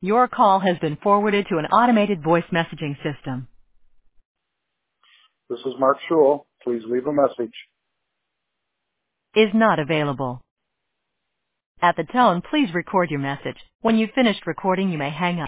Your call has been forwarded to an automated voice messaging system. This is Mark Schul. Please leave a message. Is not available. At the tone, please record your message. When you've finished recording, you may hang up.